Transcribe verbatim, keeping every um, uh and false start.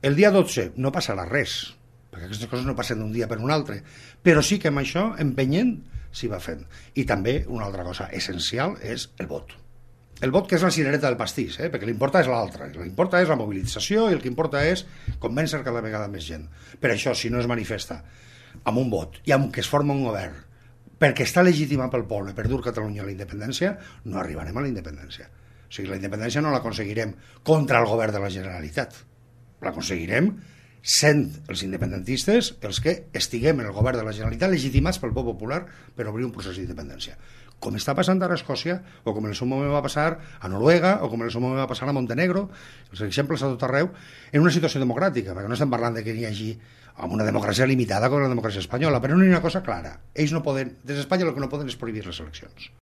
El dia dotze no passarà res, perquè aquestes coses no passen d'un dia per un altre, però sí que amb això, empenyent, s'hi va fent. I també una altra cosa essencial és el vot. El vot, que és la cirereta del pastís, eh? Perquè l'importa és l'altre. L'importa és la mobilització i el que importa és convèncer cada vegada més gent. Per això, si no es manifesta amb un vot i amb que es forma un govern perquè està legitimat pel poble per dur Catalunya a la independència, no arribarem a la independència. O sigui, la independència no l'aconseguirem contra el govern de la Generalitat. L'aconseguirem sent els independentistes els que estiguem en el govern de la Generalitat legitimats pel poble popular per obrir un procés d'independència. Com està passant ara a Escòcia, o com en el seu moment va passar a Noruega, o com en el seu moment va passar a Montenegro, els exemples a tot arreu, en una situació democràtica, perquè no estem parlant de que hi hagi amb una democràcia limitada com la democràcia espanyola, però no hi ha una cosa clara. Ells no poden, des d'Espanya el que no poden és prohibir les eleccions.